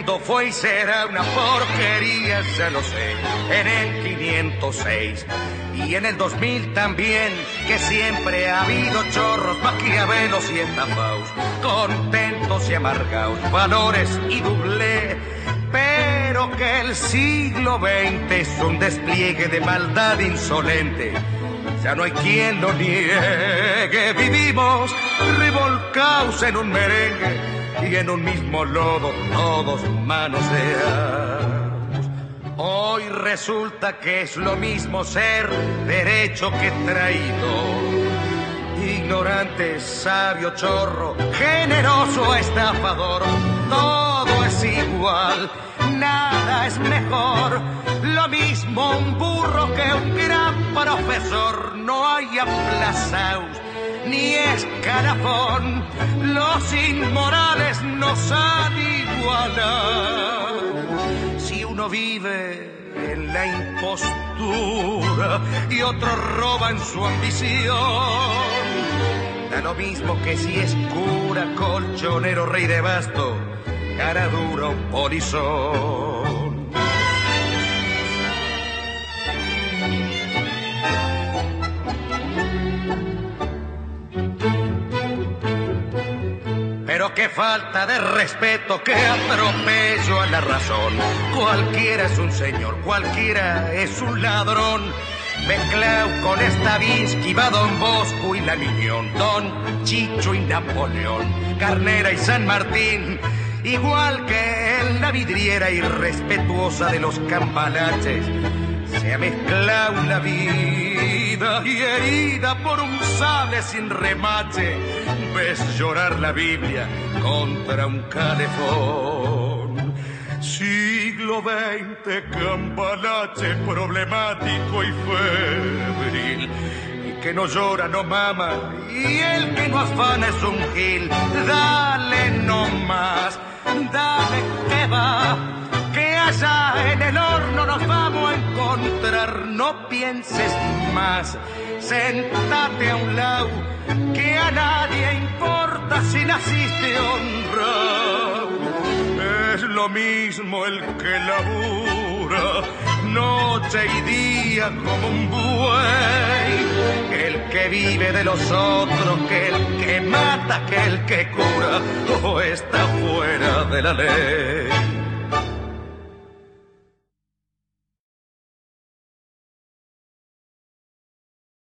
mundo fue y será una porquería, ya lo sé, en el 506 y en el 2000 también, que siempre ha habido chorros, maquiavelos y estafaos, contentos y amargados, valores y doblé, pero que el siglo XX es un despliegue de maldad insolente. Ya no hay quien lo niegue, vivimos revolcados en un merengue y en un mismo lodo, todos manoseados. Hoy resulta que es lo mismo ser derecho que traidor, ignorante, sabio, chorro, generoso, estafador. Todo es igual, nada es mejor, lo mismo un burro que un gran profesor. No hay aplazaos ni escalafón, los inmorales nos han igualado. Si uno vive en la impostura y otro roba en su ambición, da lo mismo que si es cura, colchonero, rey de basto, cara dura o polizón. Pero qué falta de respeto, qué atropello a la razón. Cualquiera es un señor, cualquiera es un ladrón. Mezclao con Stravinsky, va Don Bosco y la Miñón, Don Chicho y Napoleón, Carnera y San Martín. Igual que en la vidriera irrespetuosa de los cambalaches, se ha mezclado la vida y herida por un sable sin remache. Ves llorar la Biblia contra un calefón. Siglo XX, cambalache problemático y febril. Y que no llora no mama, y el que no afana es un gil. Dale nomás, dale que va, que allá en el horno nos vamos a encontrar. No pienses más, sentate a un lado, que a nadie importa si naciste honrado. Es lo mismo el que labura noche y día como un buey, que el que vive de los otros, que el que mata, que el que cura, o está fuera de la ley.